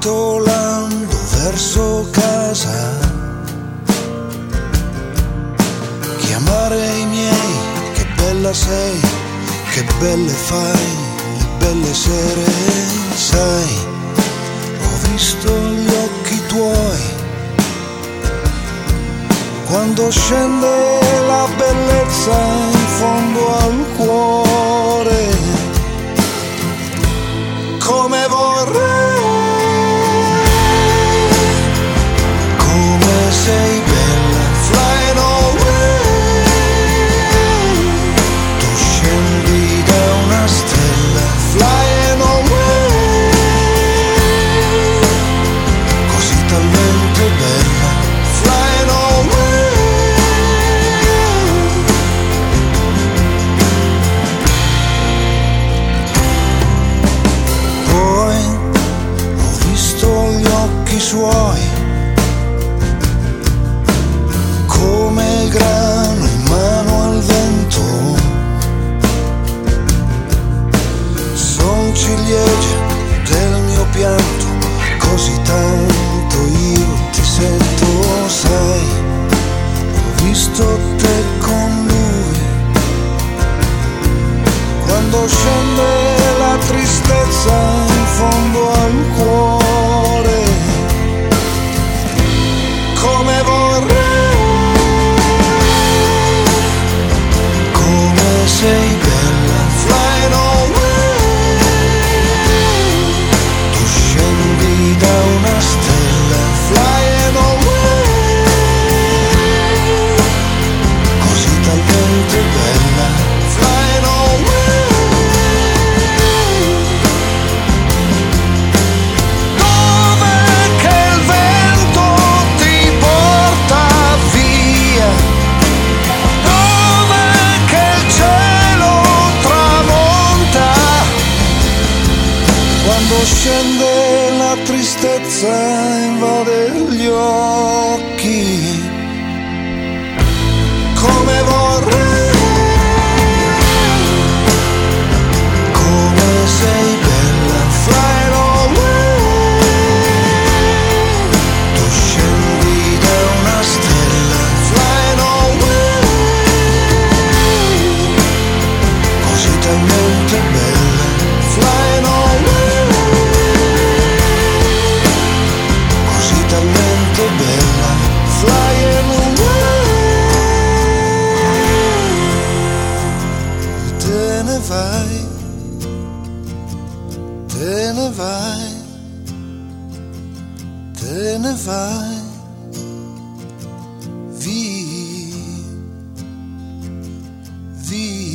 brontolando verso casa, chiamare i miei, che bella sei, che belle fai, le belle sere, sai, ho visto gli occhi tuoi, quando scende la bellezza in fondo al cuore, come vorrei, come sei bella, flying away, tu scendi da una stella, flying away, così talmente bella, flying away. Suoi come il grano in mano al vento, son ciliegie del mio pianto, così tanto io ti sento, sai, ho visto te con lui, quando scende la tristezza in fondo al cuore, come vorrei, come sei bella, flying away, tu scendi da una stella, flying away, così talmente bella, flying away. Quando scende la tristezza invade gli occhi, come vorrei, come sei bella, flying away, tu scendi da una stella, flying away, così talmente bella, flying away. Talmente bella, flying away. Te ne vai, te ne vai, te ne vai, via, via.